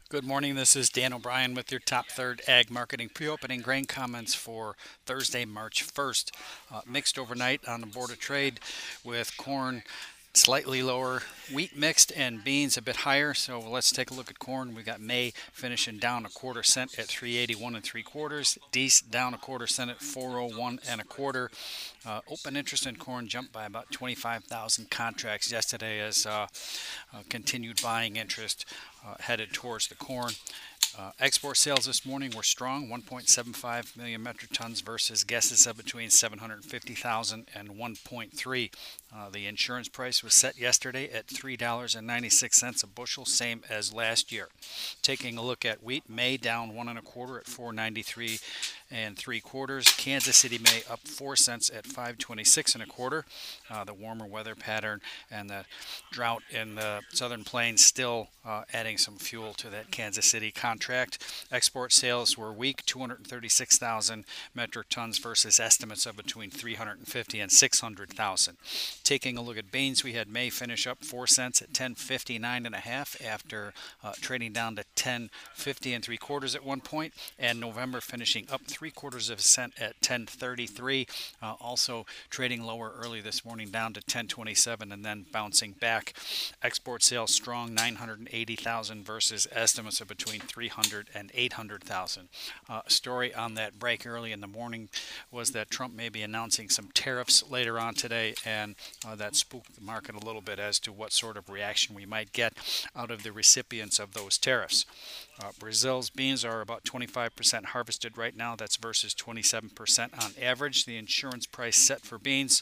Good morning. This is Dan O'Brien with your top third ag marketing pre-opening grain comments for Thursday, March 1st. Mixed overnight on the Board of Trade with corn slightly lower, wheat mixed, and beans a bit higher. So let's take a look at corn. We got May finishing down a quarter cent at 381 and three quarters. Dees down a quarter cent at 401 and a quarter. Open interest in corn jumped by about 25,000 contracts yesterday as continued buying interest headed towards the corn. Export sales this morning were strong, 1.75 million metric tons versus guesses of between 750,000 and 1.3. The insurance price was set yesterday at $3.96 a bushel, same as last year. Taking a look at wheat, May down 1.25 at 493 and three quarters. Kansas City May up 4 cents at 526 and a quarter. The warmer weather pattern and the drought in the southern plains still adding some fuel to that Kansas City contract. Export sales were weak, 236,000 metric tons versus estimates of between 350 and 600,000. Taking a look at beans, we had May finish up 4 cents at 1059 and a half after trading down to 1050 and three quarters at one point, and November finishing up 3/4 of a cent at 1033. Also trading lower early this morning down to 1027 and then bouncing back. Export sales strong, 980,000 versus estimates of between 300 and 800,000. Story on that break early in the morning was that Trump may be announcing some tariffs later on today, and that spooked the market a little bit as to what sort of reaction we might get out of the recipients of those tariffs. Brazil's beans are about 25% harvested right now. That's versus 27% on average. The insurance price set for beans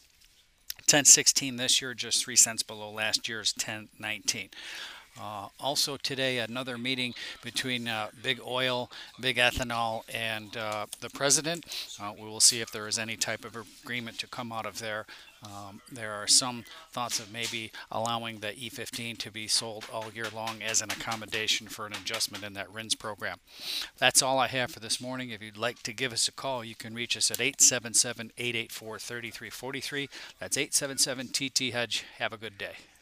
1016 this year, just 3 cents below last year's 1019. Also today, another meeting between Big Oil, Big Ethanol, and the president. We will see if there is any type of agreement to come out of there. There are some thoughts of maybe allowing the E15 to be sold all year long as an accommodation for an adjustment in that RINs program. That's all I have for this morning. If you'd like to give us a call, you can reach us at 877-884-3343. That's 877-TT-HEDGE. Have a good day.